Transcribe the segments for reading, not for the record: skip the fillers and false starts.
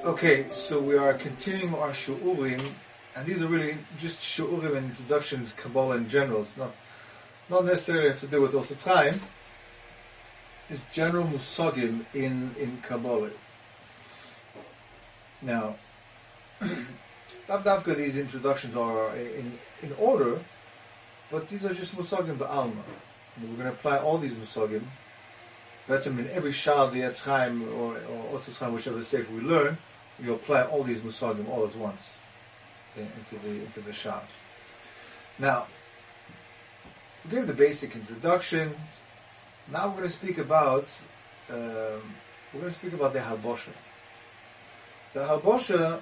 Okay, so we are continuing our shu'urim, and these are really just shu'urim and introductions, Kabbalah in general. It's not necessarily have to do with also time. It's general musagim in Kabbalah. Now, Davka, these introductions are in order, but these are just musagim ba'alma. We're going to apply all these musagim. That's in every shah, the Etzchaim or Otzchaim, whichever sefer we learn, we apply all these musagim all at once into the shah. Now, we gave the basic introduction. Now we're going to speak about the halbosha. The halbosha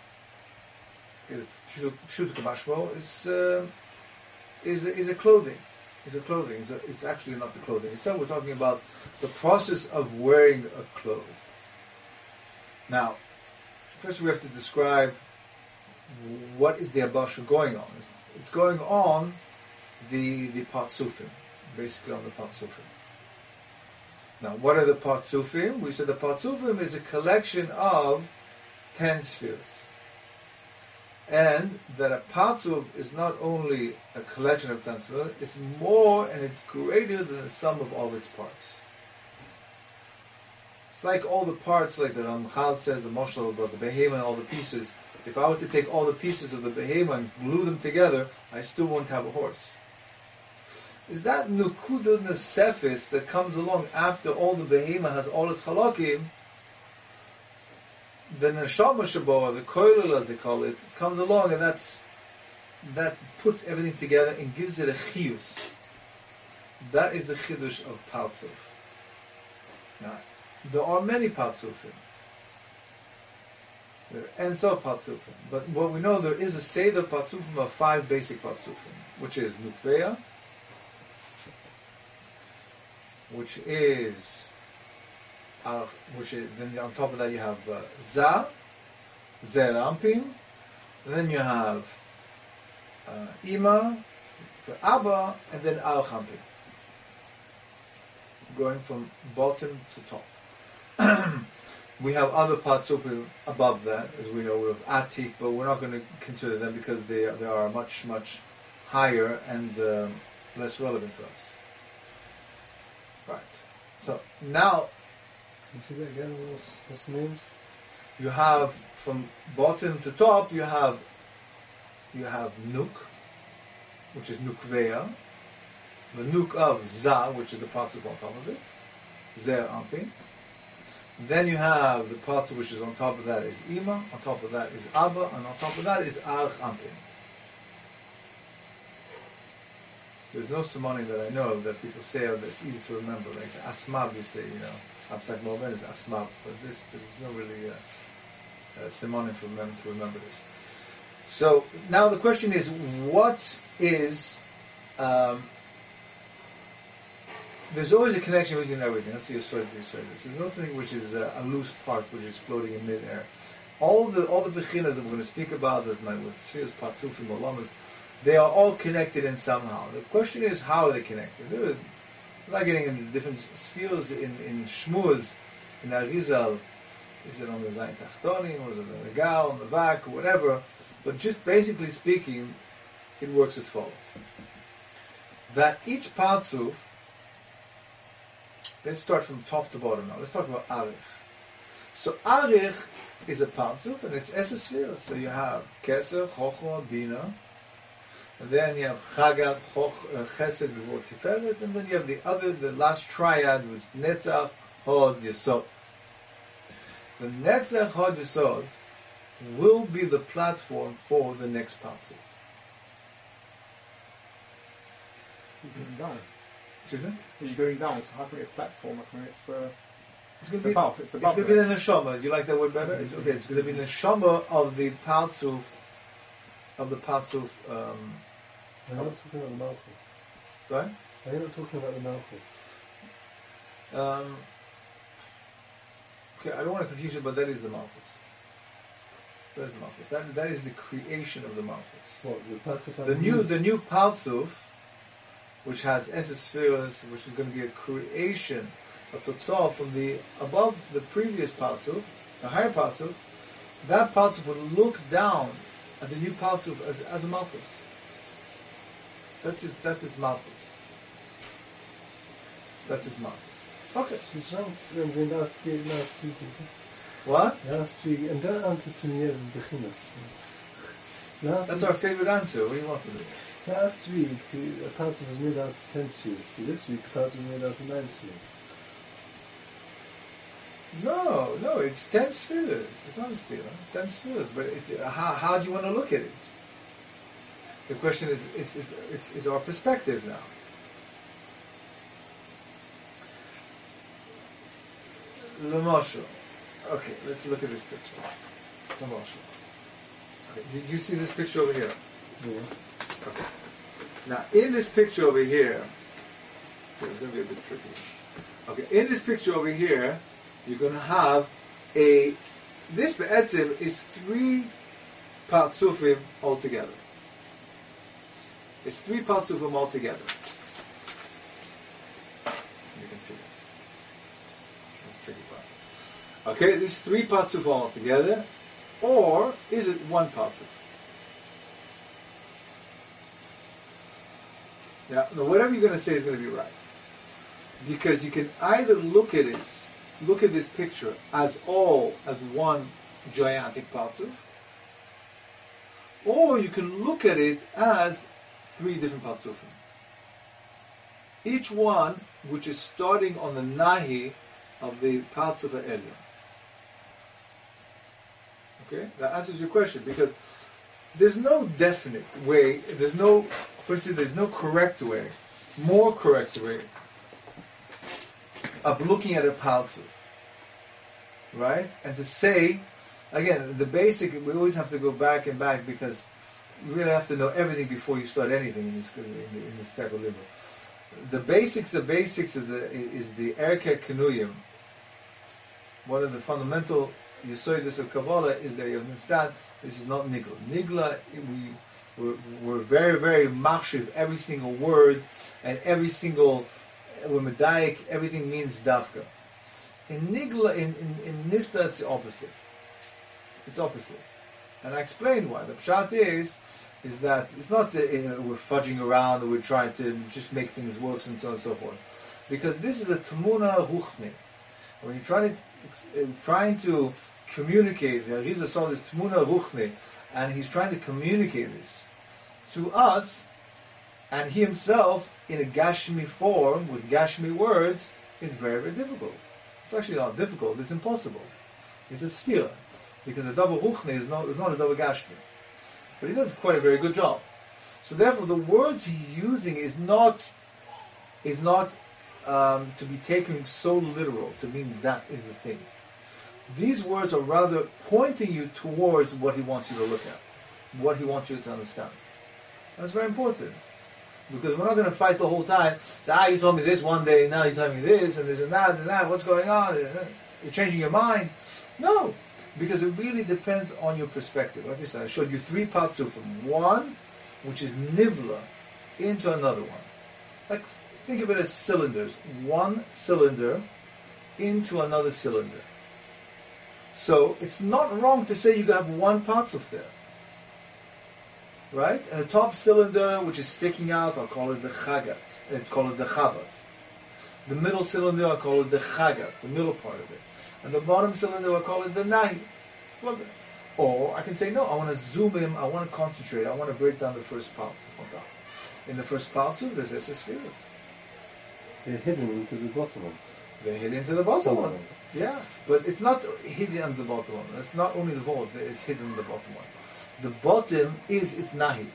is pshut kamashmo. Is a clothing. It's actually not the clothing itself. We're talking about the process of wearing a cloth. Now, first we have to describe what is the halbosha going on. It's going on the patzufim, basically on the patzufim. Now, what are the patzufim? We said the patzufim is a collection of 10 spheres. And that a patzuf is not only a collection of 10 spheres, it's more and it's greater than the sum of all its parts. It's like all the parts, like the Ramchal says, the Moshel about the behemoth and all the pieces. If I were to take all the pieces of the behemoth and glue them together, I still won't have a horse. Is that nukuda nesefis that comes along after all the behemoth has all its halakim? The neshama shaboah, the koilel as they call it, comes along and that puts everything together and gives it a chiyus. That is the chidush of patzuf. Now, there are many patzufim. There are enso patzufim. But what we know, there is a seder patzufim of 5 basic patzufim, which is nukveya, which is then on top of that you have Za, Zer Ampim, then you have Ima, Abba, and then Al Champim. Going from bottom to top. We have other patzufim above that, as we know, we have Atik, but we're not going to consider them because they are much, much higher and less relevant to us. Right. So now, you see that again? What's the names? You have from bottom to top. You have Nuk, which is Nukveya. The Nuk of Za, which is the patzuf on top of it. Zer Ampin. Then you have the patzuf which is on top of that is Ima. On top of that is Abba, and on top of that is Arch Ampin. There's no simonim that I know of that people say that's easy to remember. Like Asmab, you say, Absak Moben is Asmab, but there's no really simonim for them to remember this. So now the question is, what is? There's always a connection between everything. That's the Yesod. There's nothing which is a loose part which is floating in midair. All the bechinas that we're going to speak about, with spheres, patzufim, olamas, they are all connected in somehow. The question is, how are they connected? We're not getting into different spheres in Shmuz, in Arizal. Is it on the Zayin Tachtonim, or is it on the Gal, on the Vak, or whatever? But just basically speaking, it works as follows. That each patzuf, let's start from top to bottom now. Let's talk about Arich. So Arich is a patzuf, and it's Eser spheres. So you have Keser, Chochma, Bina, and then you have Chagat, Chesed, Gvur, Tiferet, and then you have the last triad, which is Netzach, Hod, Yesod. The Netzach, Hod, Yesod will be the platform for the next patzuf. You're going down. Excuse me? You're going down, so how can it be a platform? I mean, it's going to be the neshama. Do you like that word better? It's okay. It's going to be the neshama of the patzuf, I'm not talking about the Malchus. Sorry? Are you not talking about the Malchus? Okay, I don't want to confuse you, but that is the Malchus. That is the Malchus. That is the creation of the Malchus. What, the Patzuf? The new patzuf, which has Eser spheres, which is going to be a creation of Totzah from the above the previous patzuf, the higher patzuf, that Partzuf would look down at the new Partzuf as a Malchus. That's his Malchus. That's his Malchus. Okay. in the last week, is it? What? Last week, and that answer to me is beginners. That's our favorite answer. What do you want from me? Last week, a Partzuf was made out of 10 spheres. This week, a Partzuf was made out of 9 spheres. No, it's 10 spheres. It's not a sphere. It's 10 spheres. But how do you want to look at it? The question is our perspective now. L'mashal. Okay, let's look at this picture. L'mashal. Okay, did you see this picture over here? Yeah. Okay. Now, in this picture over here, it's going to be a bit tricky. Okay, in this picture over here, you're going to have this be'etzim is 3 partzufim altogether. It's 3 partzufim altogether. You can see this. That's tricky part. Okay, this is 3 partzufim altogether, or is it 1 partzuf? Now, whatever you're going to say is going to be right. Because you can either look at this picture as one gigantic partzuf, or you can look at it as 3 different partzufim. Each one which is starting on the nahi of the partzuf elyon. Okay, that answers your question, because there's no definite way, there's no correct way, more correct way of looking at a partzuf, right? And to say, again, the basic, we always have to go back and back, because you really have to know everything before you start anything in this type of level. The basics is the Erke Kenuyim. One of the fundamental Yesodis of Kabbalah is that you understand this is not Nigla. Nigla, we're very, very machshiv every single word, and every single, we're medayik, everything means davka. In Nigla, in Nista, it's the opposite. It's opposite. And I explained why. The pshat is that it's not that we're fudging around or we're trying to just make things work and so on and so forth. Because this is a Tmuna Ruchni. When you're trying to communicate, the Arizal saw this Tmuna Ruchni, and he's trying to communicate this to us, and he himself, in a Gashmi form, with Gashmi words, is very, very difficult. It's actually not difficult, it's impossible. It's a steer, because the double Ruchni is not a double Gashmi. But he does quite a very good job. So therefore, the words he's using is not to be taken so literal, to mean that is the thing. These words are rather pointing you towards what he wants you to look at, what he wants you to understand. That's very important. Because we're not going to fight the whole time. Say, you told me this one day, now you tell me this, and that, what's going on? You're changing your mind. No, because it really depends on your perspective. Like I said, I showed you 3 partzuf from one, which is nivla, into another one. Like, think of it as cylinders. One cylinder into another cylinder. So, it's not wrong to say you have 1 partzuf there. Right? And the top cylinder, which is sticking out, I'll call it the chagat. I'll call it the chabat. The middle cylinder, I'll call it the chagat, the middle part of it. And the bottom cylinder, I'll call it the nahi. Or I can say, no, I want to zoom in, I want to concentrate, I want to break down the first part. In the first part, there's spheres. They're hidden into the bottom one. They're hidden into the bottom one. Yeah, but it's not hidden under the bottom one. It's not only the vault, it's hidden in the bottom one. The bottom is its nahi.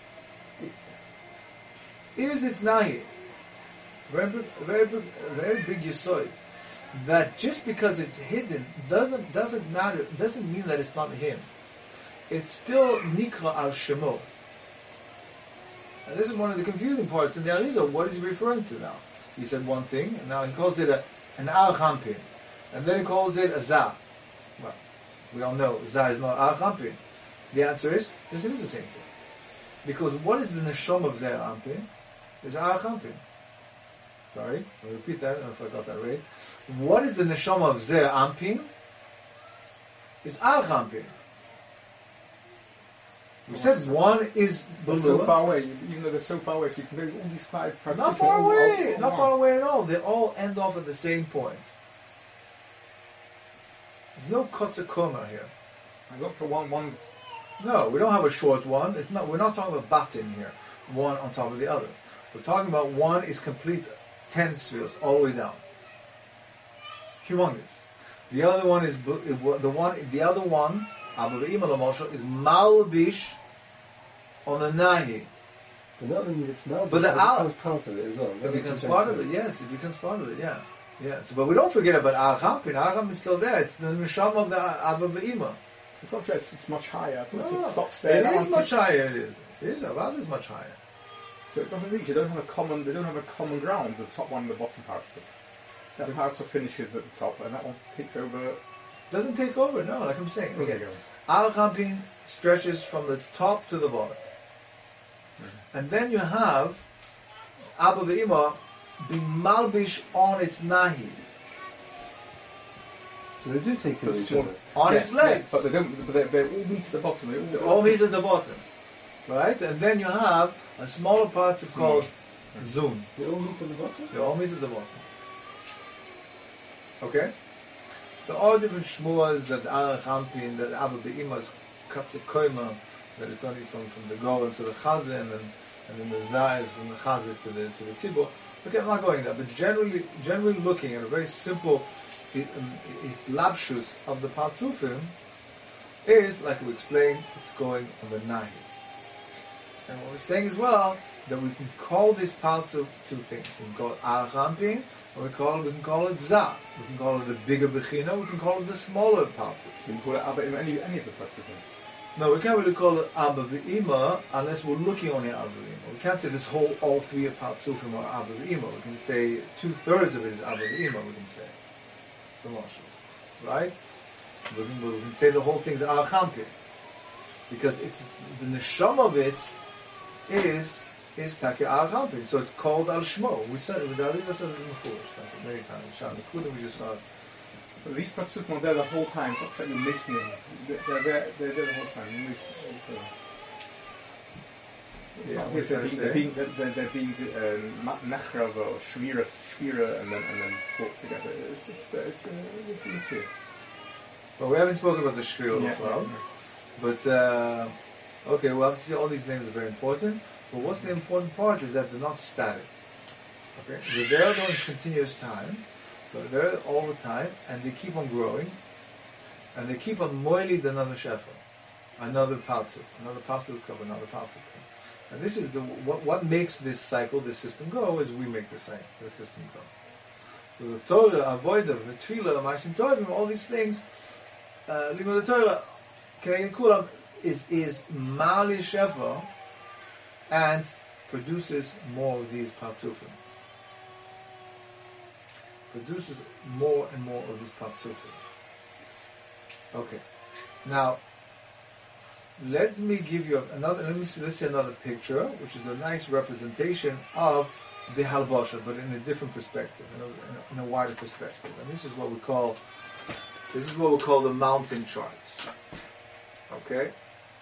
Is its nahi. Very big yesod. That just because it's hidden doesn't matter. Doesn't mean that it's not him. It's still nikra al shemo. And this is one of the confusing parts in the Arizal. What is he referring to now? He said one thing, and now he calls it an al champin, and then he calls it a za. Well, we all know za is not al champin. The answer is, this is the same thing. Because what is the neshama of Zer Ampin? Is Ar Champin. Sorry, I'll repeat that, I don't know if I got that right. What is the neshama of Zer Ampin? Is Ar Champin. We said one is They're so Belula. far away, even though they're so far away, so you can do all these five parts. Not far away. Not far away at all. They all end off at the same point. There's no kotzakoma here. It's not for one's. No, we don't have a short one. It's not. We're not talking about batin here, one on top of the other. We're talking about one is complete 10 spheres all the way down. Humongous. The other one is the other one. Abba Ve'ima Lamosha is malbish on the nahi. But not only it's malbish, But the it al- becomes part of it as well. It becomes part of it. Yes, it becomes part of it. Yeah, yeah. So, but we don't forget about Ar Champin. Ar Champin is still there. It's the neshama of the Abba Ve'ima. It's not just, it's much higher. It No, stops there. it is much higher. It is. It is. Abba is much higher. So it doesn't reach. They don't have a common ground. The top one and the bottom parts of that parts of finishes at the top, and that one takes over. Doesn't take over. No, like I'm saying. Okay. Again, Al Champin stretches from the top to the bottom, and then you have Abba Ve'ima being malbish on its nahi, So they do take So over each small- other. on Yes, its legs. yes, but they don't. But they all meet at the bottom. They all meet at the bottom, right? And then you have a smaller parts called zoom. They all meet at the bottom? They all meet at the bottom. Okay? There are different shmuas that Al Champin, that Abba Be'ima's Katzekoima, that it's only from the Golan to the Chazan, and then the Zah is from the Chazan to the Tibur. Okay, I'm not going there, but generally looking at a very simple lapshus of the Patzufim is, like we explained, it's going on the Nahi. And what we're saying as well, that we can call this Patzuf two things. We can call it Al Champin, or we can call it Zah. We can call it the bigger Bechina, we can call it the smaller Patzuf. You can call it Abba in any of the parts of it. No, we can't really call it Abba Ve'ima unless we're looking on the Abba Ve'ima. We can't say this whole, all three of Patzufim are Abba Ve'ima. We can say 2/3 of it is Abba Ve'ima, we can say. The Moshe. Right? We can say the whole thing's Al Champin. Because it's the neshama of it is Taki Al Champin. So it's called Al Shmo. We said it, the Arizah says it in the Furush, many times. Shah Nikuda, we just saw it. But these partsufim are there the whole time. It's not like you're making them. They're there the whole time. Yeah, what you're They're being nachrav or shmira, and then brought together. It's it. Well, we haven't spoken about the Shvir Yeah, well. But, okay, well, obviously all these names are very important. But what's the important part is that they're not static. Okay? They're there during continuous time. They're there all the time, and they keep on growing. And they keep on moiling another shefa. Another patzuf. Another patzuf cover, another patzuf. And this is what makes this cycle, this system go, is we make the system go. So the Torah, Avodah, the Tefillah, Ma'asim Tovim, all these things, Limud Torah, Keneged Kulam, is Mali Shefa and produces more of these Patzufim. Produces more and more of these Patzufim. Okay. Now, let me give you let's see another picture, which is a nice representation of the halbasha, but in a different perspective, in a wider perspective. And this is what we call the mountain charts. Okay?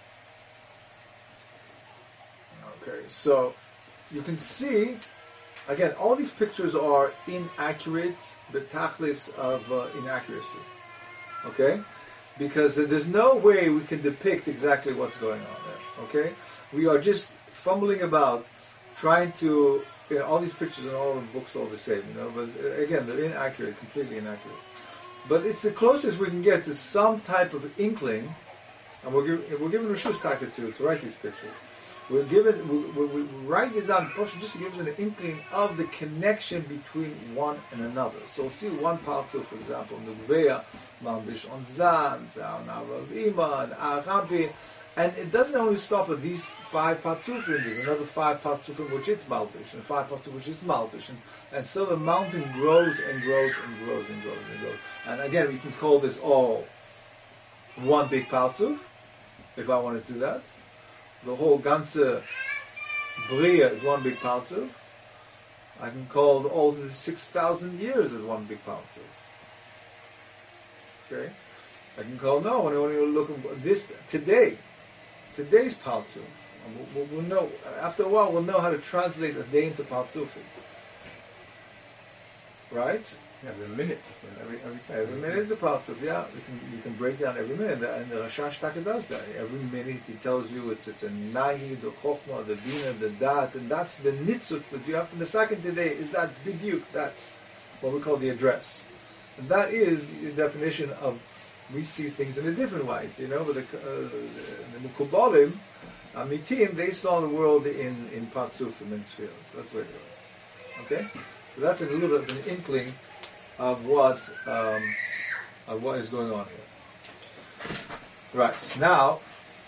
Okay, so you can see, again, all these pictures are inaccurate, but tachlis of inaccuracy. Okay? Because there's no way we can depict exactly what's going on there. Okay? We are just fumbling about, trying to, all these pictures and all the books are all the same, but again, they're inaccurate, completely inaccurate. But it's the closest we can get to some type of inkling, and we're given Rishus Taka to write these pictures. We write this down just to give us an inkling of the connection between one and another. So we'll see one parcel, for example, Nugveya, Malbish on Zan, Navav Ima, and Arabi, and it doesn't only stop at these 5 patzufim. There's another 5 patzufim which is Malbish, and 5 patzufim which is Malbish, and so the mountain grows and grows and grows and grows and grows. And again, we can call this all one big patzuf, if I want to do that. The whole ganze Bria is one big patzuf. I can call all the 6,000 years as one big patzuf. Okay? I can call, when you look at this, today today's Paltzuf. We'll know, after a while, we'll know how to translate a day into Paltzufim. Right? Yeah, the minute, every second. Every minute's a Paltzuf, yeah. You can break down every minute, and the Rashash Taka does that. Every minute he tells you it's a Nahi, the Chokhmah, the Bina, the Dat, and that's the Nitzutz that you have to. The second today is that Bidyuk, that's what we call the address. And that is the definition of we see things in a different light, but the Mukubalim, Amitim, they saw the world in Patzufim and spheres. That's what it is. Okay? So that's a little bit of an inkling of what is going on here. Right. Now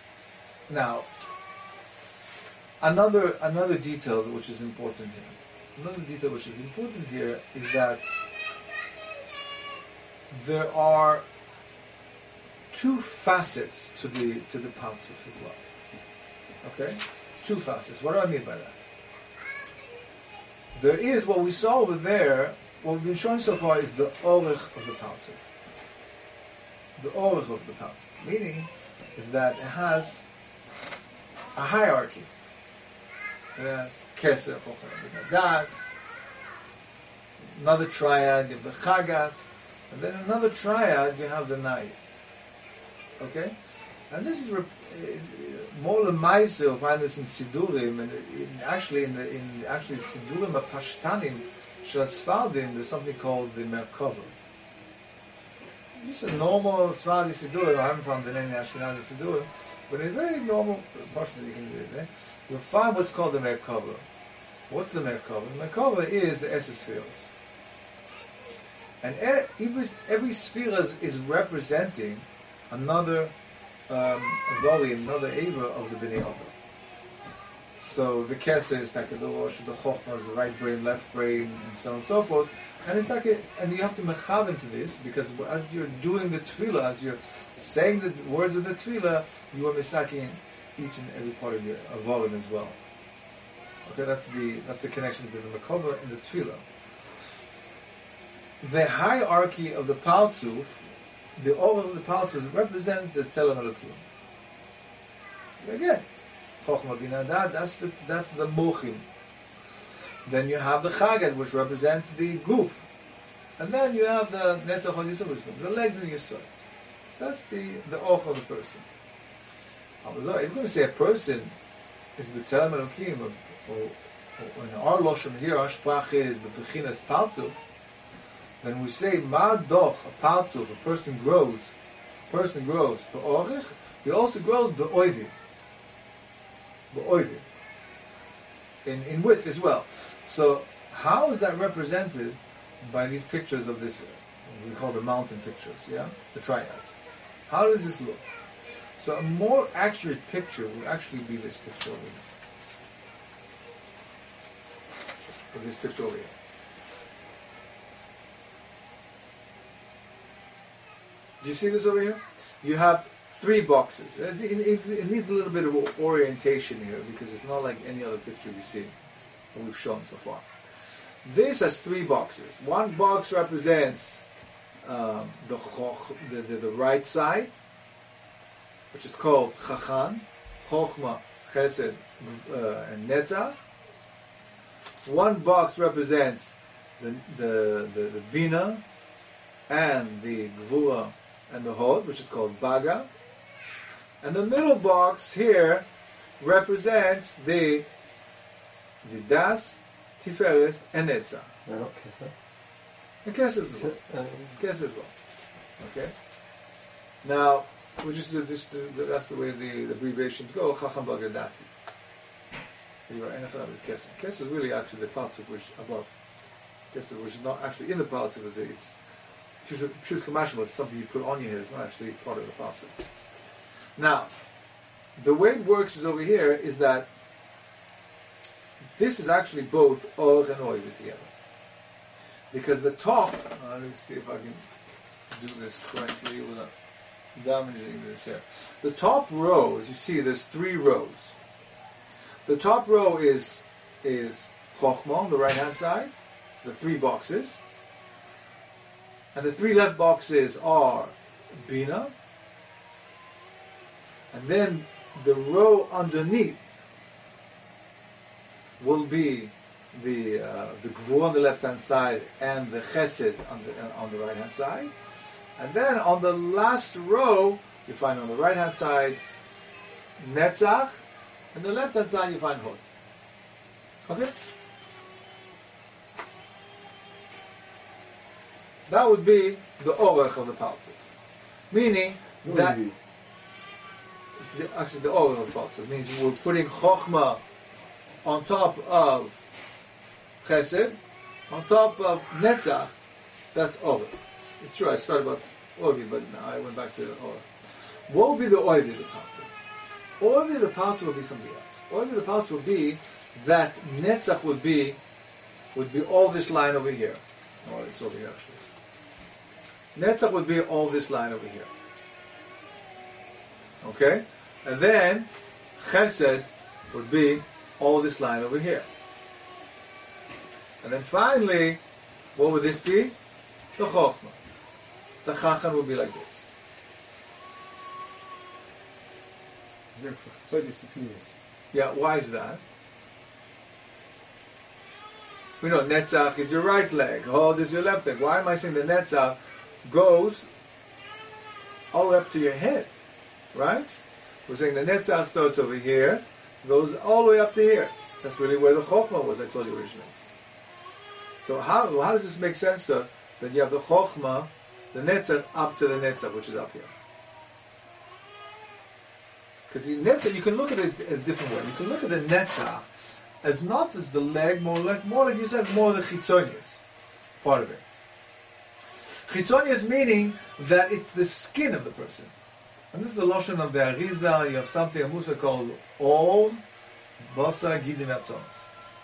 another detail which is important here. Another detail which is important here is that there are two facets to the Paltzuf as well. Okay? Two facets. What do I mean by that? There is what we saw over there, what we've been showing so far is the Orech of the Paltzuf. The Orech of the Paltzuf. Meaning is that it has a hierarchy. It has Keser, Chochmah, Das, another triad, you have the Chagas, and then another triad, you have the Nai. Okay? And this is more lemaisa, you'll find this in Sidurim, and actually in Sidurim Pashtanim, Shasfardim, there's something called the Merkava. It's a normal Sfardi Sidurim. I haven't found any Ashkenazi Sidurim, but in a very normal Pashtan you can do it. You'll find what's called the Merkava. What's the Merkava? The Merkava is the Esespheres. And every sphere is representing another volume, another Eva of the Bnei Adam. So the Keser is like the Rosh, the Chochmah is the right brain, left brain, and so on and so forth. And it's like and you have to mechav into this, because as you're doing the tefillah, as you're saying the words of the tefillah, you are misaking each and every part of your volume as well. Okay, that's the connection between the Merkava and the tefillah. The hierarchy of the Paltzuf, the order of the Paltzuf represents the Tzelem Elokim. Again, Chochmah Bina Dat, that's the Mochim. Then you have the Chagad, which represents the Guf. And then you have the Netzach HaYisur, the legs and Yisur. That's the order of the person. If you're going to say a person is the Tzelem Elokim, or in our Lashon here, our Sprach is the Bechinas Paltzuf, then we say Ma'adoch, a Paltzuf, a person grows, Be'orich, he also grows Be'oivim. Be'oivim. In width as well. So, how is that represented by these pictures of this, we call the mountain pictures, yeah? The triads. How does this look? So, a more accurate picture would actually be this picture over here. Or this picture over here. Do you see this over here? You have 3 boxes. It needs a little bit of orientation here, because it's not like any other picture we've seen, that we've shown so far. This has 3 boxes. One box represents the right side, which is called Chachan, Chochmah, Chesed, and Netzach. One box represents the Bina and the Gvura and the Hod, which is called Baga. And the middle box here represents the Das, Tiferes, and Netzach. Not Keser. And Keser as well. Keser as well. Okay? Now, that's the way the abbreviations go. Chacham Bagadati. Keser. Keser is really actually the Paltzuf which above. Keser, which is not actually in the Paltzuf, it's Pshut Kamashma, it's something you put on your head, it's not actually part of the Paltzuf. Now, the way it works is over here is that this is actually both Or and Oiv together. Because the top, let's see if I can do this correctly without damaging this here. The top row, as you see, there's 3 rows. The top row is Chochmah on the right hand side, the 3 boxes. And the 3 left boxes are Bina. And then the row underneath will be the Gvur on the left hand side and the Chesed on the right hand side, and then on the last row you find on the right hand side Netzach, and the left hand side you find Hod. Okay? That would be the Orech of the Partzuf. Meaning that actually the Orech of the Partzuf means we're putting Chochmah on top of Chesed, on top of Netzach. That's Orech. It's true, I started about Ovi, but now I went back to the Orech. What would be the Ovi of the Partzuf? Ovi of the Partzuf would be something else. Ovi of the Partzuf would be that Netzach would be all this line over here. Oh, it's over here actually. Netzach would be all this line over here. Okay? And then Chesed would be all this line over here. And then finally, what would this be? The Chochmah. The Chacham would be like this. Yeah, why is that? We know Netzach is your right leg, Hod is your left leg. Why am I saying the Netzach goes all the way up to your head? Right? We're saying the Netzach starts over here, goes all the way up to here. That's really where the Chochmah was, I told you originally. So how does this make sense to that you have the Chochmah, the Netzach, up to the Netzach, which is up here? Because the Netzach, you can look at it in a different way. You can look at the Netzach as not as the leg, more like you said, more the Chitzonius part of it. Chitzonius meaning that it's the skin of the person. And this is the Lashon of the Arizal. You have something, a Musa called All Basa Gidim Atzonos.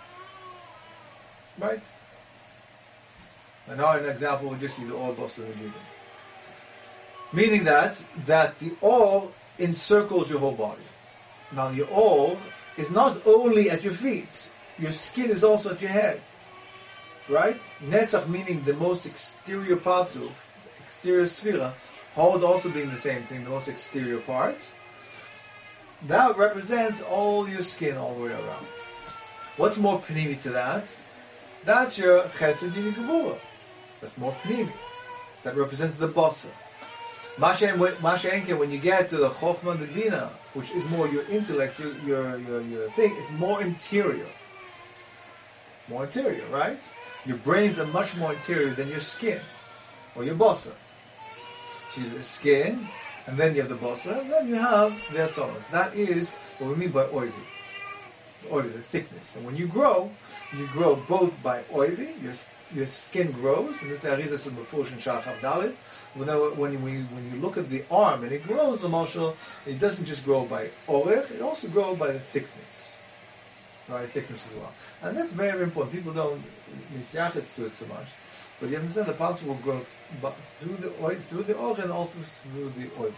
Right? And now an example we just use All Basa Gidim. Meaning that the All encircles your whole body. Now the All is not only at your feet, your skin is also at your head. Right? Netzach meaning the most exterior part of, exterior sphera, Hod also being the same thing, the most exterior part. That represents all your skin all the way around. What's more pnimi to that? That's your Chesed Yini Gevura. That's more pnimi. That represents the Basa. Mashenke, when you get to the Chochmah the Bina, which is more your intellect, your thing, it's more interior. It's more interior, right? Your brains are much more interior than your skin or your Basa. So you have the skin, and then you have the Basa, and then you have the Atzonos. That is what we mean by Oivi. Oivi, the thickness. And when you grow both by Oivi, your skin grows, and this is the Arizal said before in Shachar Dalit. When you look at the arm and it grows, the mashal, it doesn't just grow by orech, it also grows by the thickness. Right, thickness as well. And that's very, very important. People don't misyachitz to it so much. But you understand the parts will grow through the orech and also through the oil.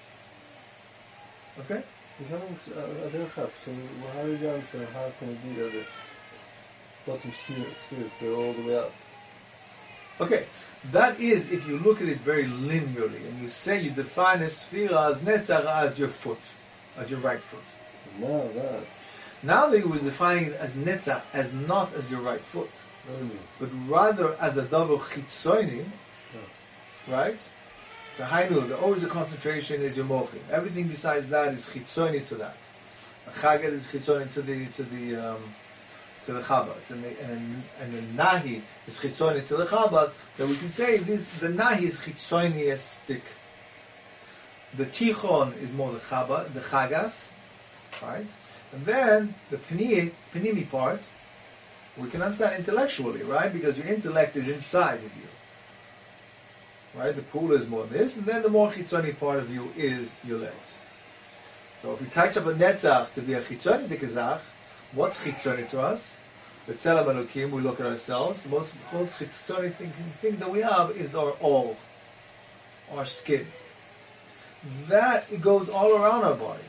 Okay? So how do you answer, how can it be that the bottom spheres go all the way up? Okay, that is if you look at it very linearly and you say you define a sphera as Netzach as your foot, as your right foot. Now that you will define it as Netzach as not as your right foot, but rather as a double Chitzoni, right? The Hainu, always the concentration is your Mochim. Everything besides that is Chitzoni to that. The Chagad is Chitzoni to the Chabad, and the Nahi is Chitzoni to the Chabad, that we can say the Nahi is Chitzoniistic. The Tichon is more the Chabad, the Chagas, right? And then the Penimi part, we can understand intellectually, right? Because your intellect is inside of you. Right? The pool is more this, and then the more Chitzoni part of you is your legs. So if we touch up a Netzach to be a Chitzoni Dikazach, what's Chitzoni to us? With Tzelem Elokim, we look at ourselves. The most Chitzoni thing that we have is our all, our skin. That it goes all around our body.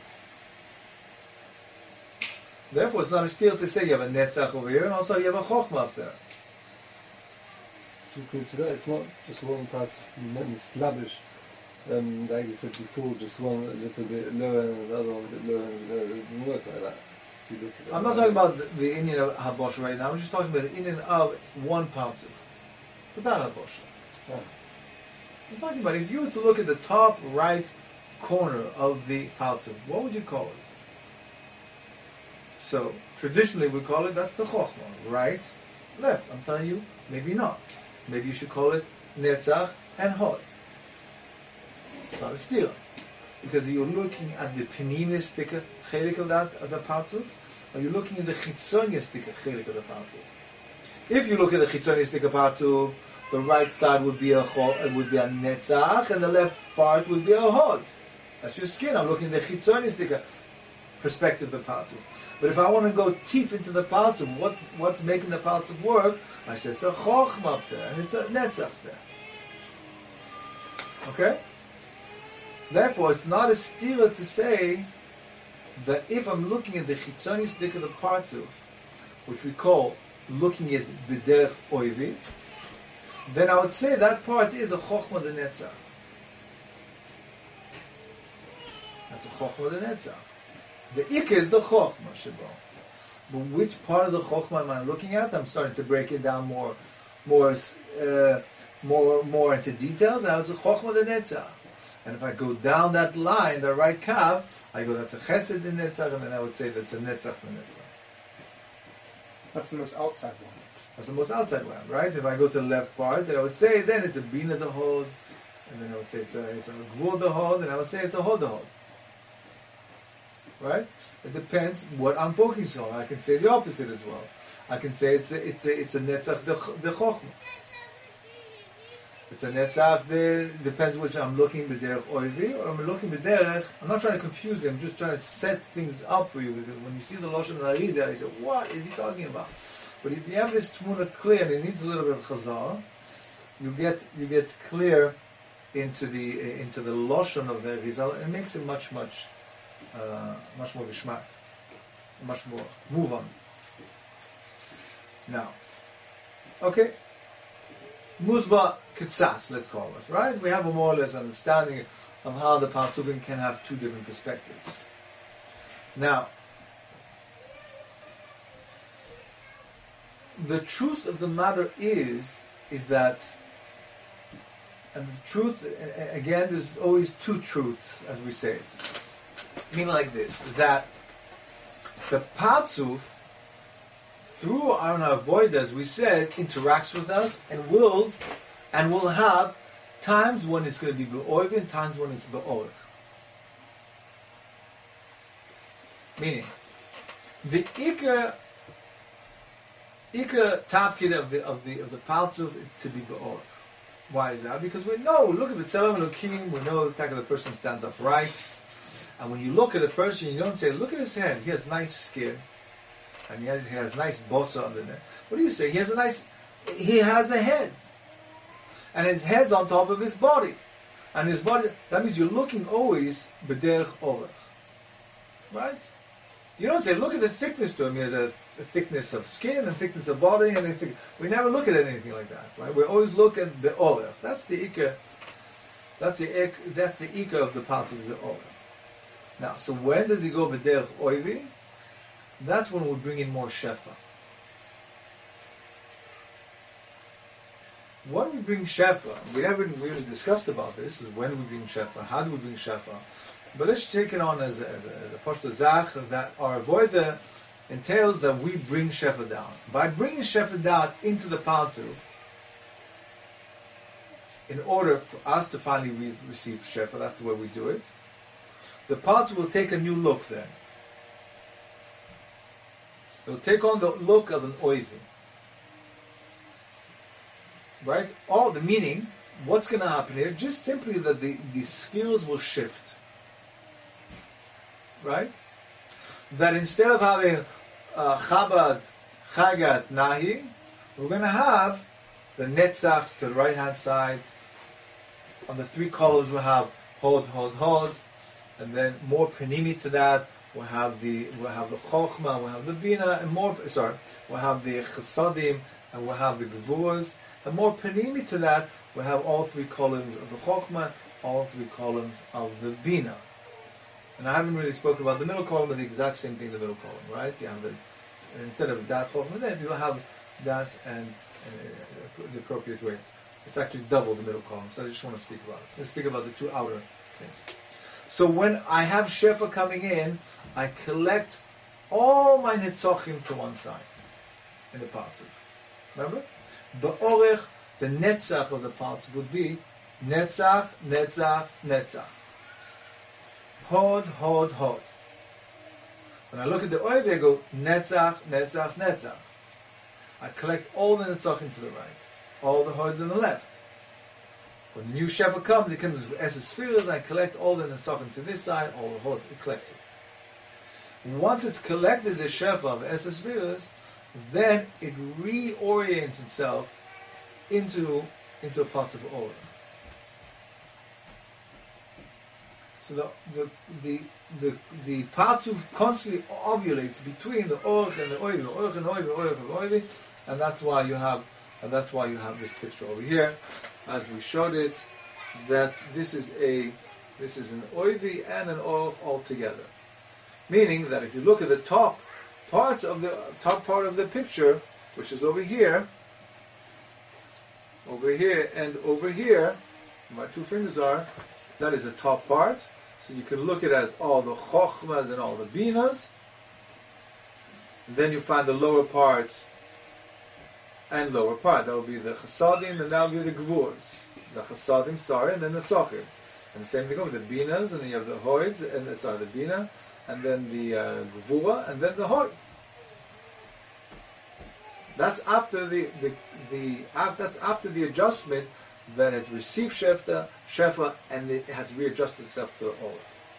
Therefore, it's not a steal to say you have a Netzach over here, and also you have a Chochmah up there. So you consider it's not just one part of slavish like you said before, just one a little bit lower and the other one a bit lower and lower. It doesn't work like that. If you look at it I'm not talking about the Indian of Habosha right now. I'm just talking about the Indian of one Paltzu. Without Habosha. Yeah. I'm talking about if you were to look at the top right corner of the Paltzu, what would you call it? So, traditionally we call it, that's the Chochmah. Right, left. I'm telling you, maybe not. Maybe you should call it Netzach and Hod. It's not a stira. Because you're looking at the penimistic chelik of the Paltzu, or you're looking at the chitzonistic chelik of the Paltzu. If you look at the chitzonistic Paltzu, the right side would be a Netzach, and the left part would be a Hod. That's your skin. I'm looking at the chitzonistic perspective of the Paltzu. But if I want to go deep into the Paltzu, what's making the Paltzu work? I said it's a Chochmah up there, and it's a Netzach there. Okay? Therefore, it's not a stira to say that if I'm looking at the chitzoni stick of the Paltzu, which we call looking at b'derech oivi, then I would say that part is a chochma de netzach. That's a chochma de netzach. The ikka is the chochma shebo. But which part of the chochma am I looking at? I'm starting to break it down more into details. Now it's a chochma de netzach. And if I go down that line, the right kav, I go, that's a chesed in netzach, and then I would say that's a netzach in netzach. That's the most outside one. That's the most outside one, right? If I go to the left part, then I would say, then it's a bina de hod, and then I would say it's a gvur de hod, and I would say it's a hod de hod. Right? It depends what I'm focusing on. I can say the opposite as well. I can say it's a netzach de chochma. It's a netzach, depends which I'm looking b'derech oivi, or I'm looking b'derech, I'm not trying to confuse you, I'm just trying to set things up for you, because when you see the Lashon Harizah, you say, what is he talking about? But if you have this tmuna clear, and it needs a little bit of chazar, you get clear into the Lashon of the Harizah, and it makes it much more geshmak, much more move on. Now, okay. Muzba Kitsas, let's call it, right? We have a more or less understanding of how the Paltzuvim can have two different perspectives. Now, the truth of the matter is that, and the truth, again, there's always two truths, as we say it. Meaning like this, that the Paltzuf, through our avoid, as we said, interacts with us and will have times when it's going to be be'oiv and times when it's be'orich. Meaning, the ikar tafkid of the Paltzuf is to be be'orich. Why is that? Because we know, look at the Tzelem Elokim, we know the person stands upright, and when you look at a person, you don't say, look at his head, he has nice skin. And he has nice bossa under there. What do you say? He has a head. And his head's on top of his body. And his body, that means you're looking always b'derech orech. Right? You don't say, look at the thickness to him. He has a thickness of skin and thickness of body. And we never look at anything like that. Right? We always look at the orech. That's the ikar. That's the ikar of the part of the orech. Now, so when does he go b'derech oivi? That's when we bring in more shefa. When we bring shefa, we haven't really discussed about this, is when we bring shefa, how do we bring shefa? But let's take it on as a poshta zach, that our avoida entails that we bring shefa down. By bringing shefa down into the Paltzu, in order for us to finally receive shefa, that's the way we do it, the Paltzu will take a new look then. It will take on the look of an oivi. Right? All the meaning, what's going to happen here? Just simply that the spheres will shift. Right? That instead of having Chabad, Chagat, Nahi, we're going to have the Netzachs to the right hand side. On the three columns we'll have Hod, Hod, Hod, and then more Panimi to that. We'll have the Chochmah, we'll have the Bina, and we'll have the Chesadim, and we'll have the Gevuras. And more Panimi to that, we'll have all three columns of the Chochmah all three columns of the Bina. And I haven't really spoken about the middle column, but the exact same thing in the middle column, right? You have instead of that column, then you have das and the appropriate way. It's actually double the middle column, so I just want to speak about it. Let's speak about the two outer things. So when I have Shefa coming in, I collect all my Netzochim to one side in the Partzuf. Remember? Ba'orech, the Netzach of the Partzuf would be Netzach, Netzach, Netzach. Hod, Hod, Hod. When I look at the Oiv, I go Netzach, Netzach, Netzach. I collect all the Netzachim to the right, all the Hods on the left. When the new Shefa comes, it comes with Esses Spheres, I collect all the Netzachim to this side, all the Hod, it collects it. Once it's collected the Shefa of Esses Spheres, then it reorients itself into a part of Orach. So the Partzuf constantly ovulates between the Orach and the Oivi, Orach and Oivi, Orach and Oivi, and that's why you have this picture over here, as we showed it, that this is an Oivi and an Orach all together. Meaning that if you look at the top part of the picture, which is over here, and over here, my two fingers are, that is the top part. So you can look at it as all the chokhmas and all the binas. And then you find the lower part and lower part. That will be the chasadim, and that will be the gvuras. The chasadim, and then the tzachim. And the same thing with the binas, and then you have the hoids, and the bina, and then the gvura, and then the hoid. That's after that's after the adjustment that has received Shefa, and it has readjusted itself to all.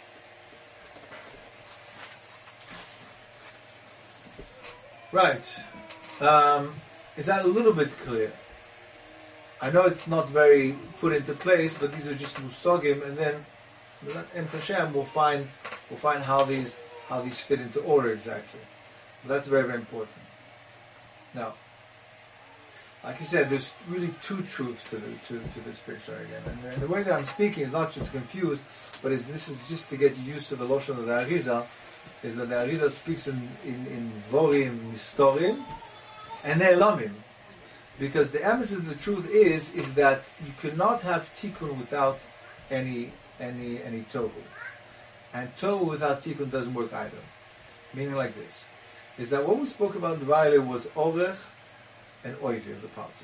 Right. Is that a little bit clear? I know it's not very put into place, but these are just musagim, and then in Hashem we'll find how these fit into order exactly. But that's very, very important. Now, like I said, there's really two truths to this picture again. And the way that I'm speaking is not just confused, but this is just to get used to the Lashon of the Arizal, is that the Arizal speaks in Vorim, Nistorim, and Ne'elamim. Because the emphasis of the truth is that you cannot have Tikkun without any Tohu. And Tohu without Tikkun doesn't work either. Meaning like this, is that what we spoke about in the Vayle was Orech and Oivi of the Partzuf.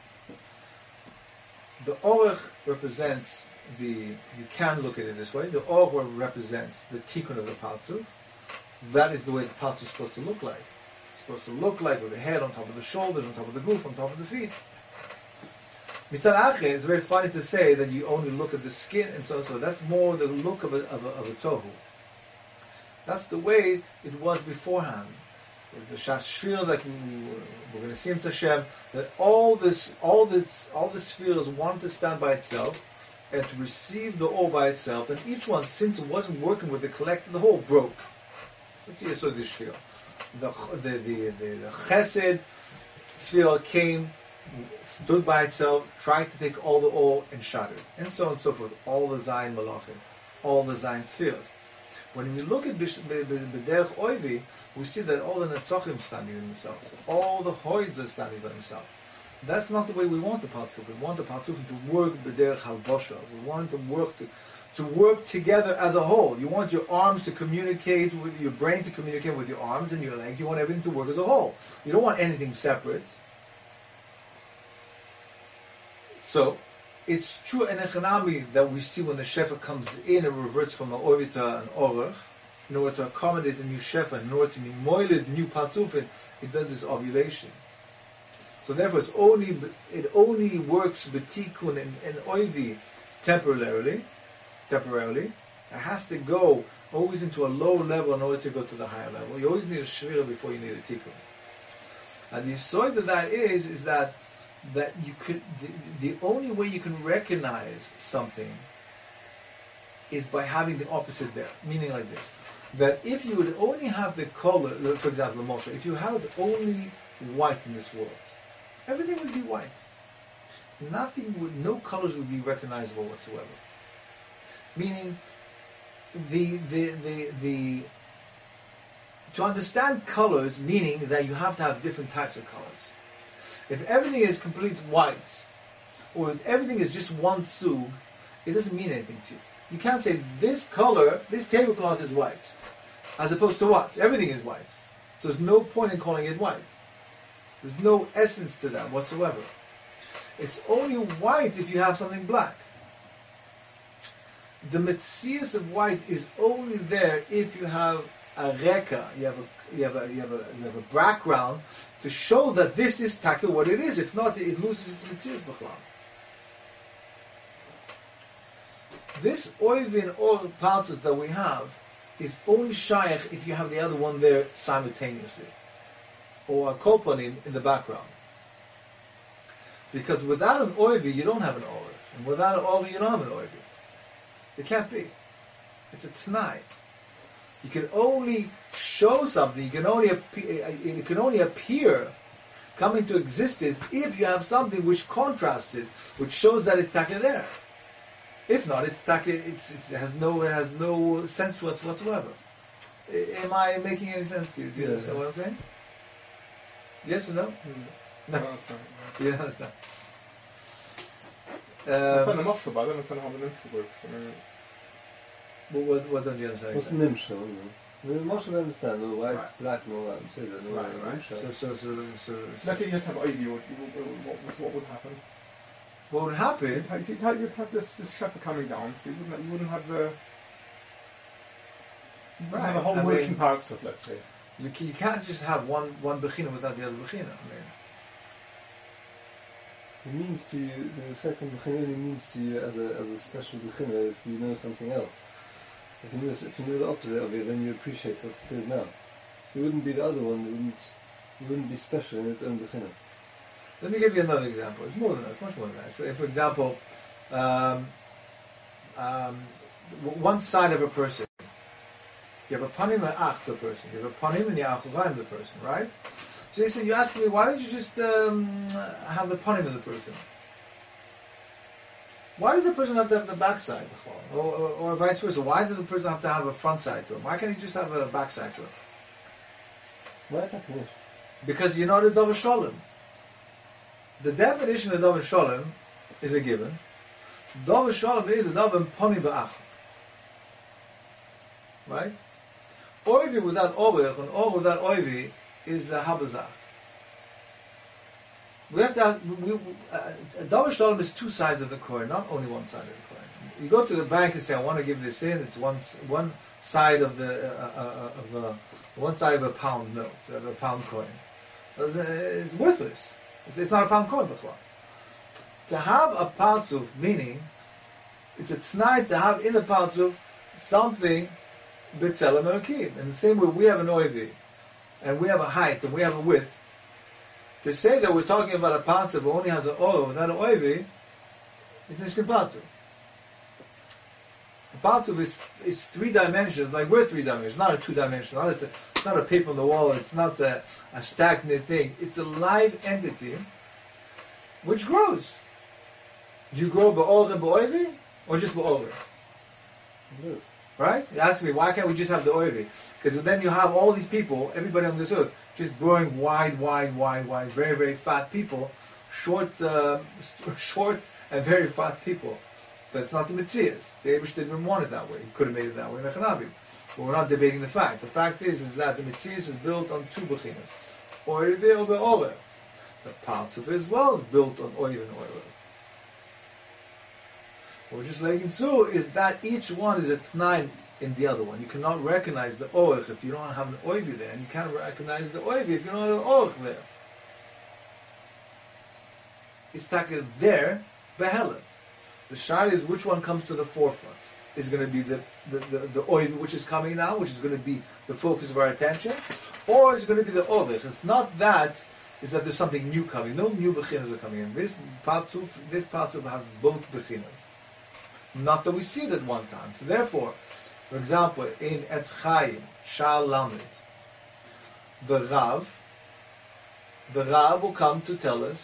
The Orech represents you can look at it this way, the Orech represents the Tikkun of the Partzuf. That is the way the Partzuf is supposed to look like. It's supposed to look like with the head on top of the shoulders, on top of the goof, on top of the feet. Mitzad Ache, it's very funny to say that you only look at the skin and so on. So that's more the look of a Tohu. That's the way it was beforehand. The Shas Shvir that we're going to see in Hashem, that all the spheres wanted to stand by itself and to receive the all by itself, and each one, since it wasn't working with the collective, the whole broke. Let's see so the Shvir. The Chesed sphere came, stood by itself, tried to take all the all and shattered, and so on and so forth. All the Zayin Malachim, all the Zayin spheres. When we look at B'derech Oivi, we see that all the Netzachim standing by themselves, all the Hoids are standing by themselves. That's not the way we want the Partzuf. We want the Partzuf to work B'derech Halvosha. We want to work together as a whole. You want your arms to communicate with your brain, to communicate with your arms and your legs. You want everything to work as a whole. You don't want anything separate. So, it's true in Echanami that we see when the Shefa comes in, it reverts from an Oivi to an Orach, in order to accommodate the new Shefa, in order to be moiled, new Partzufin, it does this ovulation. So therefore it only works B'tikun and Oivi temporarily. It has to go always into a low level in order to go to the higher level. You always need a Shvira before you need a Tikkun. And the side of that is that you could, the only way you can recognize something is by having the opposite there. Meaning like this, that if you would only have the color, for example, Moshe, if you have only white in this world, everything would be white. No colors would be recognizable whatsoever. Meaning, the to understand colors, meaning that you have to have different types of colors. If everything is complete white, or if everything is just one sug, it doesn't mean anything to you. You can't say this color, this tablecloth is white, as opposed to what? Everything is white. So there's no point in calling it white. There's no essence to that whatsoever. It's only white if you have something black. The metzius of white is only there if you have a reka, you have a background to show that this is taka what it is. If not, it loses its metzius b'chlal. This oivin or parts that we have is only shaykh if you have the other one there simultaneously, or a kolpanim in the background. Because without an oivi, you don't have an orif, and without an oivi, you don't have an oivi. It can't be. It's a t'nai. You can only show something. You can only it can only appear, come into existence if you have something which contrasts it, which shows that it's taka there. If not, it's taka. It has no sense to us whatsoever. Am I making any sense to you? Do you understand what I'm saying? Yes or no? No. You don't understand. I don't understand how the nimshal works. What don't you understand? What's nimshal? Most of understand. No white, Right. black, no white. Say that. No Right. nimshal. So Let's say you just have ivy. What would happen? what would happen? You'd have this shepherd coming down, so you wouldn't have the Right. the whole I working mean, parts of, let's say. You can't just have one bechina without the other bechina. I mean, It means to you, the second bechina only means to you as a special bechina if you know something else. If you know the opposite of it, then you appreciate what it is now. So it wouldn't be the other one, it wouldn't be special in its own bechina. let me give you another example. It's more than that. It's much more than that. So, if, for example, one side of a person, you have a panim and ach to a person. You have a panim and ya'achuvayim to the person, right? So you ask me, why don't you just have the panim of the person? Why does the person have to have the backside? Or vice versa? Why does the person have to have a front side to him? Why can't he just have a backside to him? Why attack Because you know the Dov Shalom. The definition of Dov Shalom is a given. Dov Shalom is a Dov Panim Ba'ach. Right? Oivi without Ovech and Ov without Oivi is a Habazach. We have to have, Dov Shalom is two sides of the coin, not only one side of the coin. You go to the bank and say, I want to give this in, it's one side of the one side of a pound note, of a pound coin. It's worthless. It's not a pound coin before. To have a partzuf, meaning it's a t'nai to have in the partzuf something b'tzelem elokim. In the same way we have an oivi, and we have a height, and we have a width. To say that we're talking about a partzuf who only has an oil without an oivi is nishkin partzuf. A partzuf is three dimensions, like we're three dimensions, not a two-dimensional. It's not a paper on the wall, it's not a stagnant thing. It's a live entity which grows. You grow ba'or and ba'oivi, or just ba'or? Right? You ask me, why can't we just have the oivi? Because then you have all these people, everybody on this earth, just growing wide, very, very fat people, short and very fat people. That's not the Metzias. The Eibush didn't want it that way. He could have made it that way. But we're not debating the fact. The fact is that the Metzias is built on two bechinas. Oive over Oler. The parts of it as well is built on Oive and Oler. What we're just laying into is that each one is a t'nai in the other one. You cannot recognize the Orech if you don't have an Oive there, and you can't recognize the Oive if you don't have an Orech there. It's taka there, behelet. The shayla is which one comes to the forefront. Is going to be the oiv which is coming now, which is going to be the focus of our attention, or is it going to be the ovech? If not that, is that there's something new coming. No new bechinas are coming in. This patzuf has both bechinas. Not that we see it at one time. So therefore, for example, in Etz Chaim, Shal Lamed, the Rav will come to tell us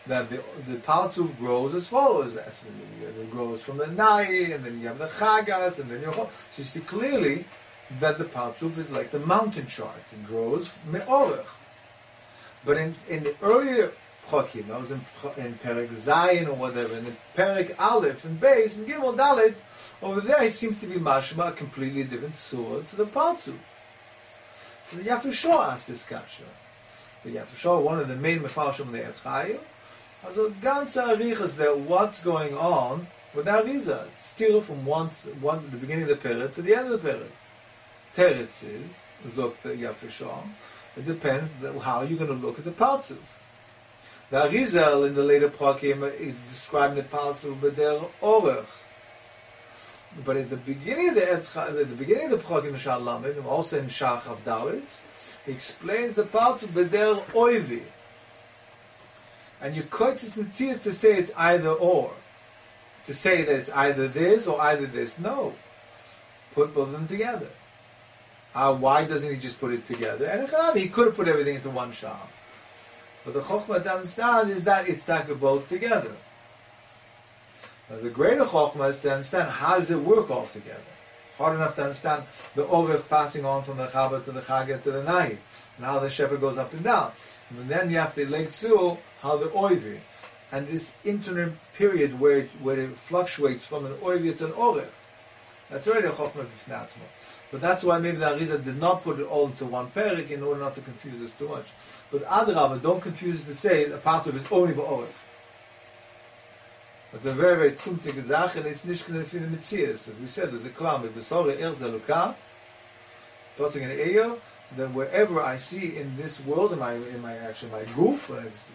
that the Parzuf grows as follows. It grows from the Nai, and then you have the Chagas, and then so you see clearly that the Parzuf is like the mountain chart. It grows me'orech. But in the earlier Chokim, that was in Perek Zayin or whatever, in the Perek Aleph and Beis and Gimel Dalet, over there it seems to be mashma, a completely different surah to the Parzuf. So the Yafei Shor asked this kasha. The Yafei Shor, one of the main mefarshim of the Etz Chaim, has a ganze arichas there. What's going on with the Arizah? It's still from the beginning of the Perek to the end of the Perek. Teretz is Zok the Yafei Shor. It depends how you're going to look at the Parzuf. The Arizal in the later Prakim is describing the Parzuf b'der orech. But at the beginning of the Prakim Mishal Lamed, and also in Shach Avdalit, he explains the Parzuf b'der oivi. And you cut it Matthias to say it's either or. To say that it's either this or either this. No. Put both of them together. Why doesn't he just put it together? And he could have put everything into one shah. But the chokhmah to understand is that it's not both together. Now the greater chokhmah is to understand how does it work all together. Hard enough to understand the orech passing on from the Chaba to the Chaga to the Nahi, and how the shepherd goes up and down. And then you have to link through how the oivi, and this interim period where it fluctuates from an oivi to an orech. That's already a chokhmah b'fnatzma. But that's why maybe the Arizal did not put it all into one perik in order not to confuse us too much. But Adrabah, don't confuse it to say a part of it is only ba'orech. It's a very, very tzumtige Sache, and it's nicht going to be the Metzias. As we said, there's a klam, with Besore Zelukah, passing in Eyo, then wherever I see in this world, in my goof,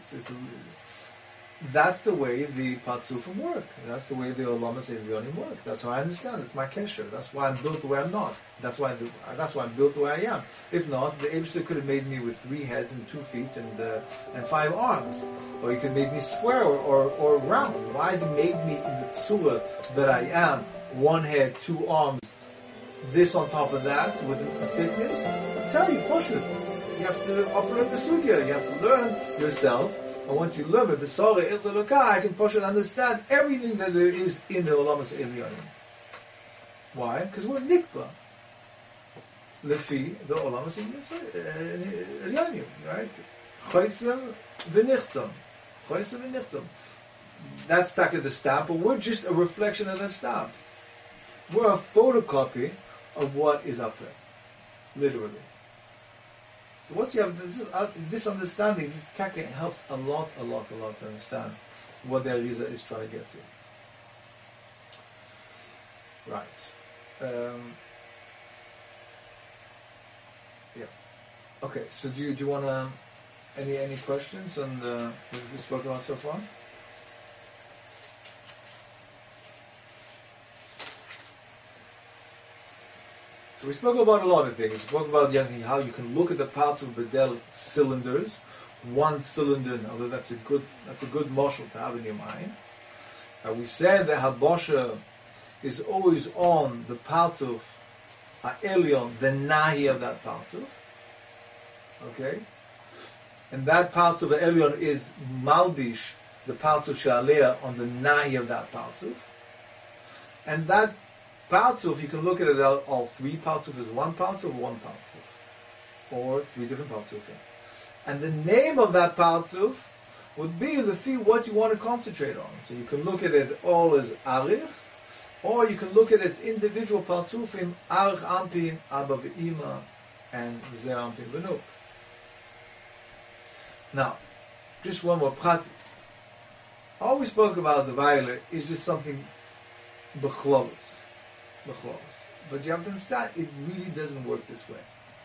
that's the way the Parzufim work. That's the way the Olamas Evyonim work. That's how I understand. It's my kesher. That's why I'm built the way I'm not. That's why I'm built the way I am. If not, the Eibshter could have made me with 3 heads and 2 feet and 5 arms. Or he could make me square or round. Why has he made me in the tzura that I am? 1 head, 2 arms, this on top of that with a thickness? I tell you, push it. You have to operate the sugya. You have to learn yourself. And once you learn it, I can push and understand everything that there is in the Olamas Elyonim. Why? Because we're nikba. Lefi the Olamas Elyonim, right? Choysem v'nichtam. Choysem v'nichtam. That's taka the stamp, but we're just a reflection of the stamp. We're a photocopy of what is up there, literally. So once you have this understanding, this taka helps a lot to understand what the Arizal is trying to get to. Right. Yeah. Okay. So do you want to any questions on what we've spoken about so far? So we spoke about a lot of things. We spoke about how you can look at the parts of Bedel cylinders, one cylinder. Although that's a good marshal to have in your mind. We said that Habosha is always on the parts of Ha'elyon, the Nahi of that parts of. Okay, and that part of Ha'elyon is Malbish, the parts of Sha'aleh on the Nahi of that parts of, and that Partzuf, you can look at it all 3 Partzuf as 1 Partzuf, 1 Partzuf, or 3 different Partzuf. And the name of that Partzuf would be what you want to concentrate on. So you can look at it all as Arich, or you can look at its individual Partzufim, Arich Ampin, Abba Ve'ima, and Zer Ampin Benuk. Now, just one more prat. All we spoke about the violet is just something bechlolos. But you have to understand, it really doesn't work this way.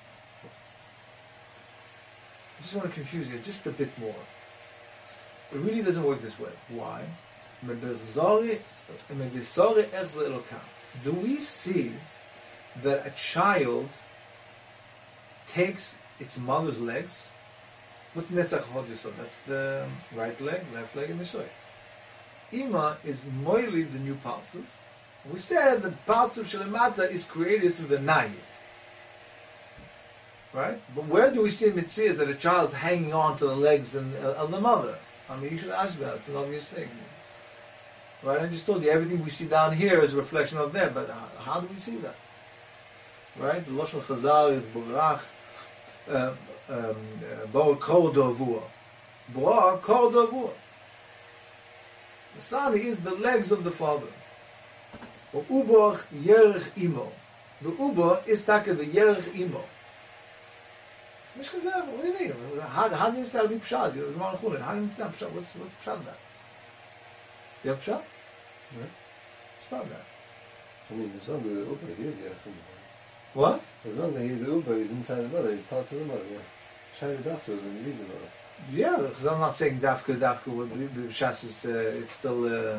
I just want to confuse you just a bit more. It really doesn't work this way. Why? Do we see that a child takes its mother's legs? What's Netzach Hodisot? That's the right leg, left leg, and the soy. Ima is moili, the new Parzuf. We said the Parzuf Shalemata is created through the Nahi. Right? But where do we see in Metzias that a child's hanging on to the legs of the mother? I mean, you should ask that. It's an obvious thing. Right? I just told you, everything we see down here is a reflection of them, but how do we see that? Right? The Lashon Chazal is Borach, Bo Kol Dovua. Borach Kol Dovua. The son is the legs of the father. Uborach Yerech Imo. The Uber is taka the Yerech Imo. What do you mean? How do you understand be pshat? How do you understand pshat? What's pshat that? You have pshat? Yeah. What's pshat that? I mean, as long as the Uber, he is Yerech Imo. What? As long as he's the Uber, he's inside the mother, he's part of the mother, yeah. Shine is afterwards when you leave the mother. Yeah, because I'm not saying dafka. The Shas is it's still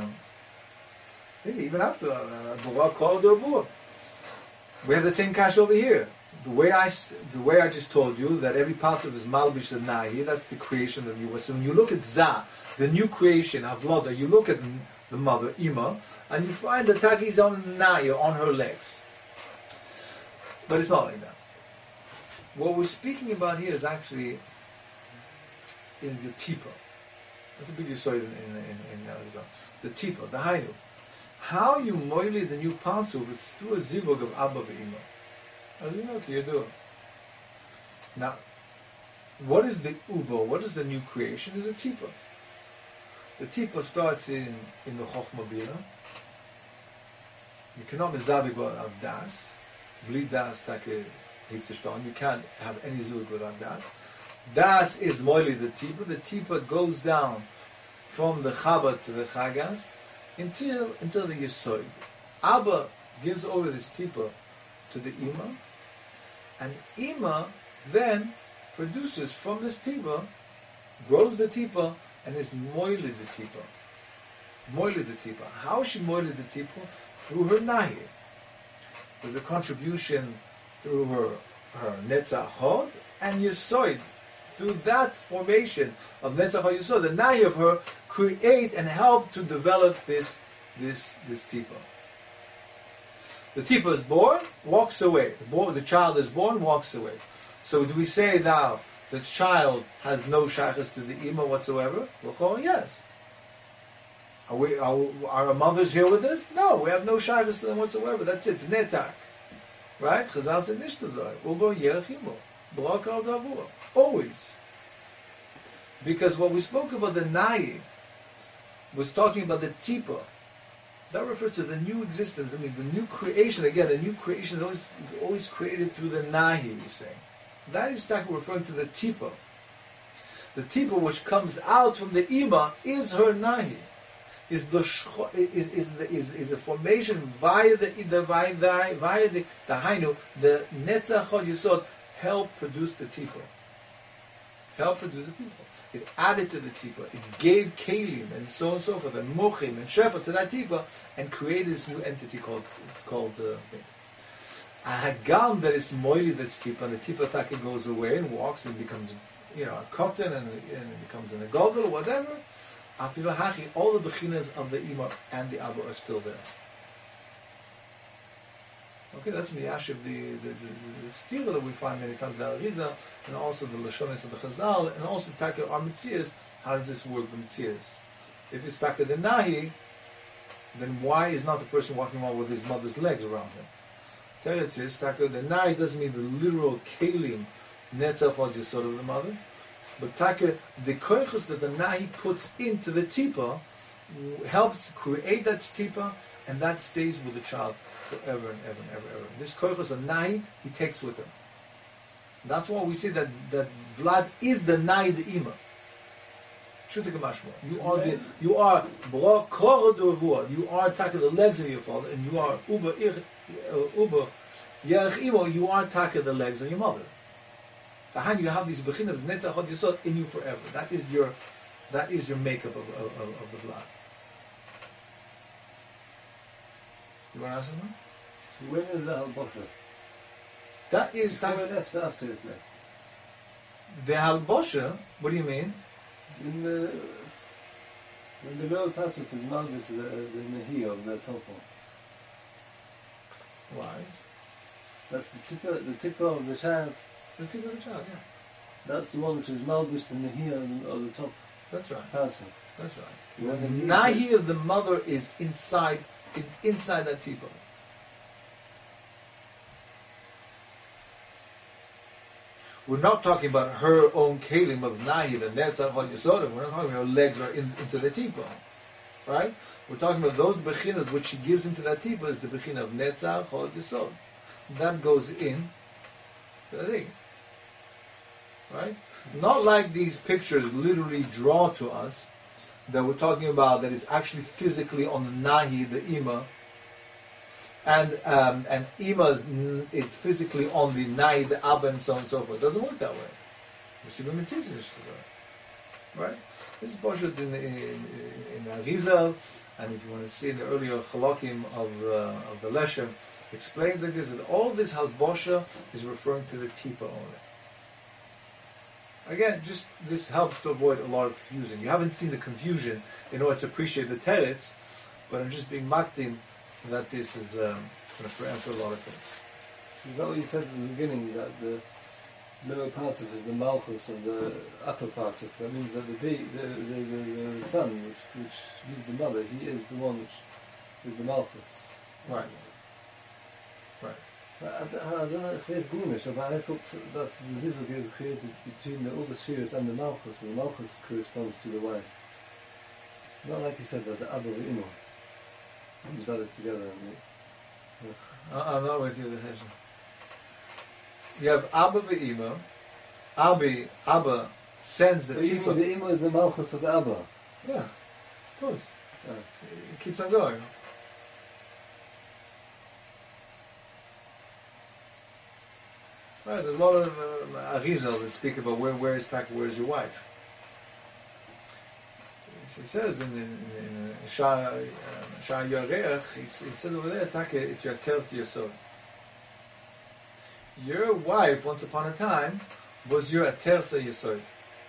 even after Borach Kol Dovua. We have the same kash over here. The way I just told you that every part of is malbish the nahi. That's the creation of you. So when you look at Zah, the new creation Havloda, you look at the mother Ima, and you find the tagi is on nahi, on her legs. But it's not like that. What we're speaking about here is actually is the tipa. That's a big yisoid in Arizona. The tipa, the hainu. How you moili the new pansu is through a zivug of Abba ve'Ima. As you know, you do. Now, what is the ubo? What is the new creation? Is a tipa. The tipa starts in the chokhmah bina. You cannot be zabig without das. Bleed das take hiptashton. You can't have any zivug without das. Das is moili the tipa. The tipa goes down from the chabat to the chagas until the Yesod. Abba gives over this tipa to the Ima, and Ima then produces from this tipa, grows the tipa, and is moili the tipa. Moili the tipa. How is she moili the tipa? Through her nahi. There's a contribution through her netzach hod and Yesod. Through that formation of Netzach HaYesod, the nahi of her create and help to develop this tipa. The tipa is born, walks away. The child is born, walks away. So do we say now the child has no shaykhs to the ima whatsoever? Well, yes. Are our mothers here with us? No, we have no shaykhs to them whatsoever. That's it. It's netak. Right? Chazal said nishtazai. Ubo yerech imo. Always. Because what we spoke about the na'i was talking about the tipa. That refers to the new existence. I mean, the new creation. Again, the new creation is always created through the nahi, we say. That is referring to the tipa. The tipa which comes out from the ima is her nahi. Is a formation via the hainu, the netzach hod yesod, help produce the tipa. Help produce the tipa. It added to the tipa. It gave kalim and so on and so forth, and mochim and shefa to that tipa, and created this new entity called thing. A hagam that is moili that's tipa, and the tipa taka goes away and walks and becomes, a cotton and it becomes an agogel or whatever. Afilu hachi, all the bechinas of the ima and the abba are still there. Okay, that's miyashiv the stila that we find many times in the Arizal, and also the lashonis of the Chazal, and also taka our mitzias. How does this work the mitzias? If it's taka the nahi, then why is not the person walking around with his mother's legs around him? Teretz is taka the nahi doesn't mean the literal kelim netzach od yesod of the mother, but taka the koichus that the nahi puts into the tipa helps create that tipa, and that stays with the child forever and ever and ever and ever. This koichus of nahi he takes with him. That's why we see that Vlad is the nahi the ima. You are bra kor dovua. You are taka the legs of your father, and you are uber yerech imo. You are taka the legs of your mother. Tahan, you have these bechinas netzach hod yesod in you forever. That is your makeup of the Vlad. You want to ask something? So when is that halbosha? That is before it left, after it left. The halbosha. What do you mean? When the lower part of his mouth is the nehi of the topo. Why? That's the tip of the child. The tip of the child, yeah. That's the one which is malbish the nehi of the top. That's right. Person. That's right. You never need Nahi it. of the mother is inside that tipa. We're not talking about her own kelim of nahi, the netzach hod yisodim. We're not talking about her legs are into the tipa, right? We're talking about those bechinas which she gives into that tipa is the bechina of netzach hod yisod. That goes in to the thing, right? Not like these pictures literally draw to us that we're talking about that is actually physically on the nahi, the ima, and ima is physically on the nahi, the abba, and so on and so forth. It doesn't work that way. Right? This is Boshet in Arizal, and if you want to see in the earlier Chalakim of the Leshem, explains like this, that all this halbosha is referring to the tipa only. Again, just this helps to avoid a lot of confusion. You haven't seen the confusion in order to appreciate the teretz, but I'm just being makdim that this is going to preempt a lot of things. Is that what you said at the beginning, that the lower parts of it is the malchus and the upper parts of it? That means that the son, which leaves the mother, he is the one which is the malchus. Right. Right. I don't know if there's Gumish, but I thought that the Zivug is created between all the spheres and the Malchus, and the Malchus corresponds to the wife. Not like you said that the Abba V'Imo comes added together. I'm not with you, the Heshem. You have Abba V'Imo, Abba sends the But you tipa. mean the Imo is the Malchus of the Abba? Yeah, of course. Oh. It keeps on going. Right, there's a lot of Arizal that speak about where's your wife. It says in Shah Yoreach, he says over there, it's your tail to your soul. Your wife, once upon a time, was your atersa yesod.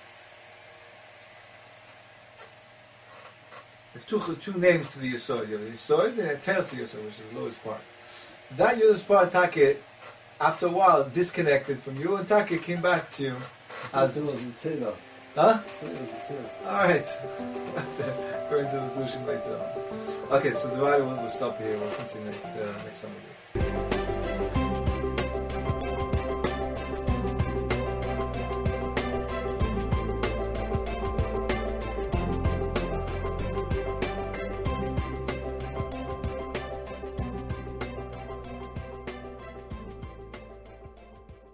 There's two names to the yesod. You have the yesod and the atersa yesod, which is the lowest part. That lowest part, after a while, disconnected from you, and Taka came back to you as... It was the Tzela. Huh? It was the Tzela. Alright. According to the Dushin later on. Okay, so the Rai will stop here. We'll continue next time.